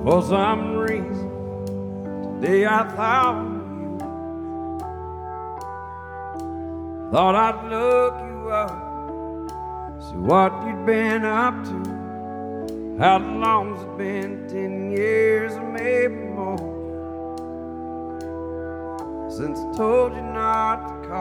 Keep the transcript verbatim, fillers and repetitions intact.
For some reason, today I thought of you. Thought I'd look you up, see what you'd been up to. How long's it been? Ten years or maybe more since I told you not to call.